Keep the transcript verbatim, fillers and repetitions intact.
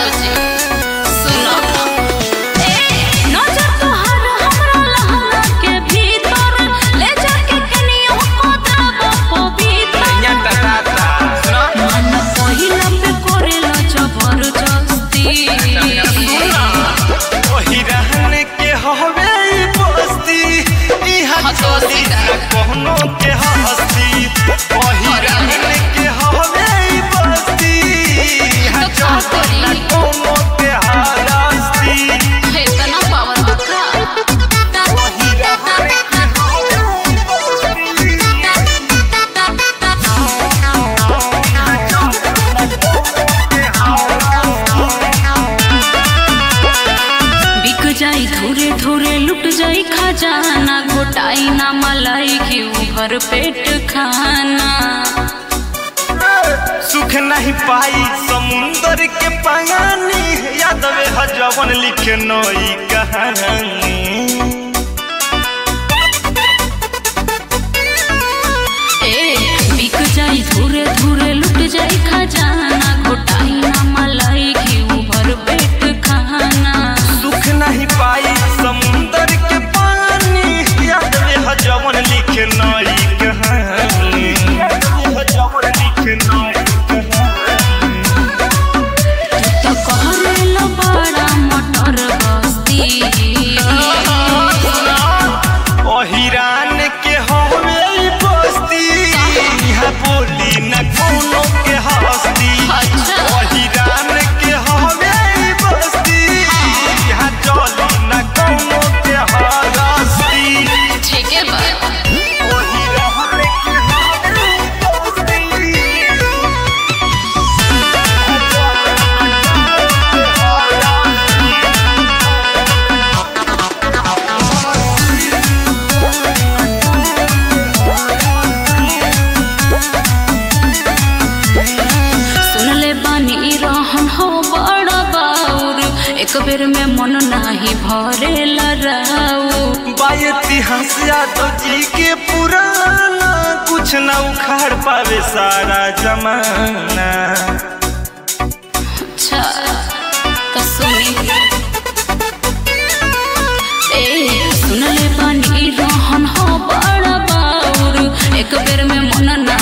यादव जी सुनो ए नजर तोहर हमरा लहंगा के भीतर ले जाके कनियो को दाबो पवित्र या टटाता सुनो मन पहिला पे करेला जबरदस्ती वही रहने के हवे बस्ती इहा चोरी न कोनो के हस्ती वही रहने के हवे बस्ती इहा चोरी न कोनो के हस्ती इतना पावर बका वही रहने के हवे बस्ती इहा चोरी न कोनो के बिक जाई धोरे धोरे लुट जाई खजाना घोटाई ना मलाई की भर पेट खाना सुख नहीं पाई समुंदर के पानी यादवे हजवन लिखे नई कहानी ए बिक जाई धोरे धोरे लुट जाई खजाना घोटाई ना मलाई की भर पेट खाना सुख नहीं पाई समुंदर के पानी यादवे हजवन लिखे नई कहानी यादवे हजवन लिखे नई तो कहरेला बड़ा मटर बस्ती ओहिरान के हवे बस्ती यहाँ बोली न कोनो के हस्ती अच्छा। ओहिरान के हवे बस्ती यहाँ चली न कोनो के हस्ती ठीक है बा ओहिरान के हवे बस्ती यहाँ चली सुनले बानी रहन हो बड़ा बाउर एक बेर में मन नाही भरेला राउ बाय इतिहास यादव जी के पुराना कुछ न उखाड़ पावे सारा जमाना अच्छा तो सुनी ए सुनले बानी रहन हो बड़ा बाउर एक बेर में मन